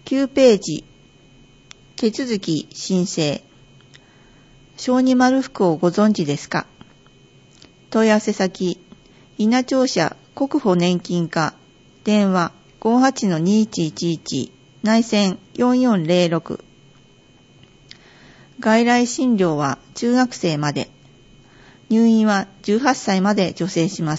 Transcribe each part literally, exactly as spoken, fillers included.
きゅうページ、手続き申請。小児丸福をご存知ですか？問い合わせ先、稲町社国保年金課、電話 ごーはちのにいちいちいち、内線よんよんゼロろく。外来診療は中学生まで、入院はじゅうはっさいまで助成します。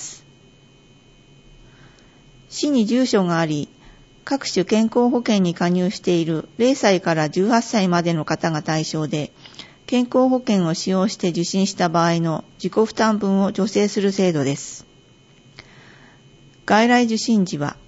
市に住所があり、各種健康保険に加入しているゼロさいからじゅうはっさいまでの方が対象で、健康保険を使用して受診した場合の自己負担分を助成する制度です。外来受診時は、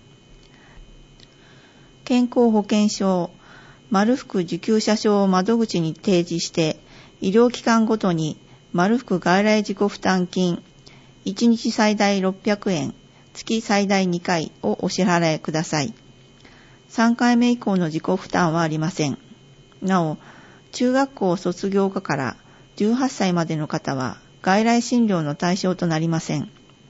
健康保険証、丸福受給者証を窓口に提示して、医療機関ごとに丸福外来自己負担金、いちにち最大ろっぴゃくえん、月最大にかいをお支払いください。さんかいめ以降の自己負担はありません。なお、中学校卒業後からじゅうはっさいまでの方は外来診療の対象となりません。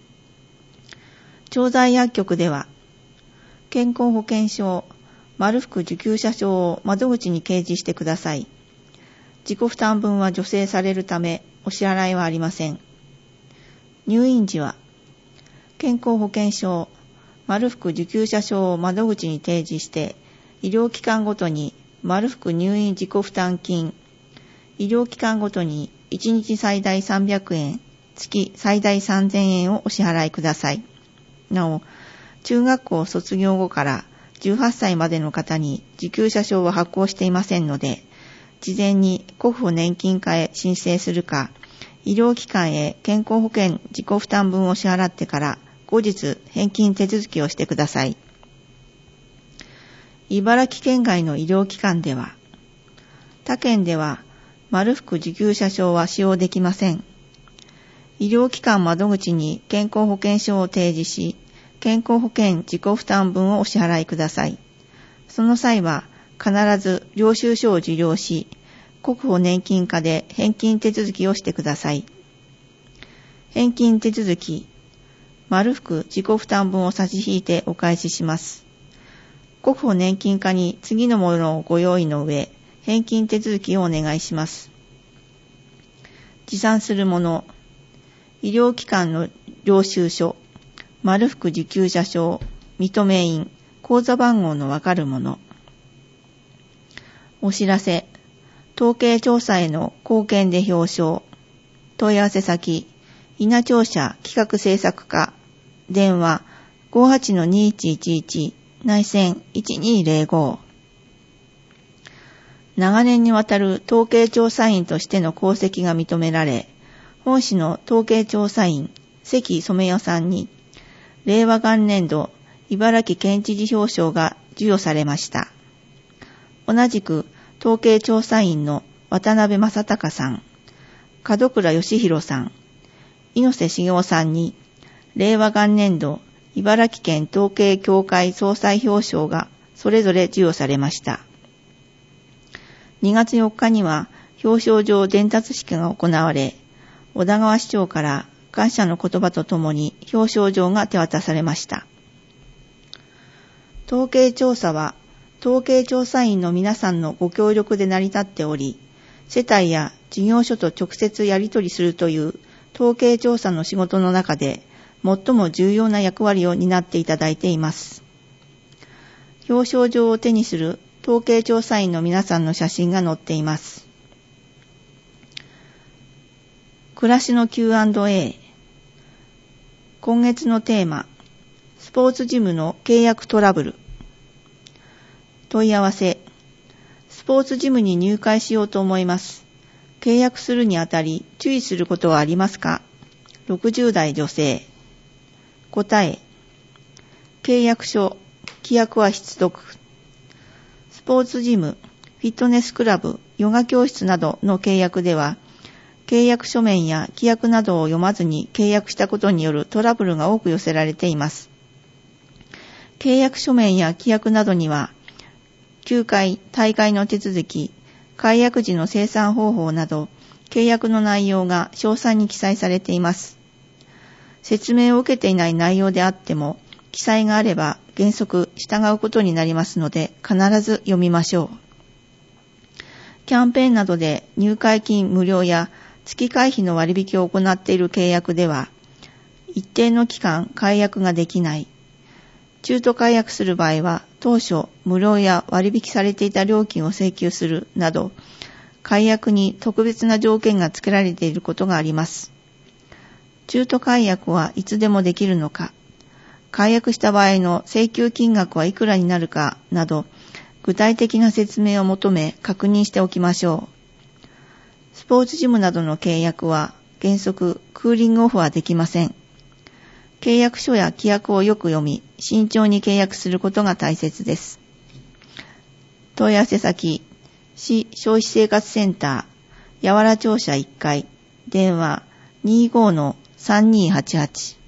調剤薬局では、健康保険証、丸福受給者証を窓口に掲示してください。自己負担分は助成されるため、お支払いはありません。入院時は、健康保険証、丸福受給者証を窓口に提示して、医療機関ごとに丸福入院自己負担金、医療機関ごとにいちにち最大さんびゃくえん、月最大さんぜんえんをお支払いください。なお、中学校卒業後からじゅうはっさいまでの方に受給者証は発行していませんので、事前に国保年金課へ申請するか、医療機関へ健康保険自己負担分を支払ってから後日返金手続きをしてください。茨城県外の医療機関では、他県では丸福受給者証は使用できません。医療機関窓口に健康保険証を提示し、健康保険自己負担分をお支払いください。その際は必ず領収書を受領し、国保年金課で返金手続きをしてください。返金手続き、丸福自己負担分を差し引いてお返しします。国保年金課に次のものをご用意の上、返金手続きをお願いします。持参するもの、医療機関の領収書、丸福受給者証、認め印、口座番号のわかるもの。お知らせ、統計調査への貢献で表彰。問い合わせ先、稲町社企画制作課、電話 ごーはちのにいちいちいち、内線いちにゼロご。長年にわたる統計調査員としての功績が認められ、本市の統計調査員、関染代さんに、令和元年度茨城県知事表彰が授与されました。同じく統計調査員の渡辺正隆さん、門倉義弘さん、猪瀬茂雄さんに、令和元年度茨城県統計協会総裁表彰がそれぞれ授与されました。にがつよっかには表彰状伝達式が行われ、小田川市長から感謝の言葉とともに表彰状が手渡されました。統計調査は統計調査員の皆さんのご協力で成り立っており、世帯や事業所と直接やり取りするという統計調査の仕事の中で最も重要な役割を担っていただいています。表彰状を手にする統計調査員の皆さんの写真が載っています。暮らしの キューアンドエー。今月のテーマ、スポーツジムの契約トラブル。問い合わせ、スポーツジムに入会しようと思います。契約するにあたり注意することはありますか？ろくじゅうだい女性。答え、契約書、規約は必読。スポーツジム、フィットネスクラブ、ヨガ教室などの契約では、契約書面や規約などを読まずに契約したことによるトラブルが多く寄せられています。契約書面や規約などには、休会、退会の手続き、解約時の清算方法など、契約の内容が詳細に記載されています。説明を受けていない内容であっても、記載があれば、 原則従うことになりますので、必ず読みましょう。キャンペーンなどで入会金無料や月会費の割引を行っている契約では、一定の期間解約ができない。中途解約する場合は、当初無料や割引されていた料金を請求するなど、解約に特別な条件が付けられていることがあります。中途解約はいつでもできるのか、解約した場合の請求金額はいくらになるかなど、具体的な説明を求め確認しておきましょう。スポーツジムなどの契約は原則クーリングオフはできません。契約書や規約をよく読み、慎重に契約することが大切です。問い合わせ先、市消費生活センター、八原庁舎いっかい、電話 にじゅうごのさんにーはちはち。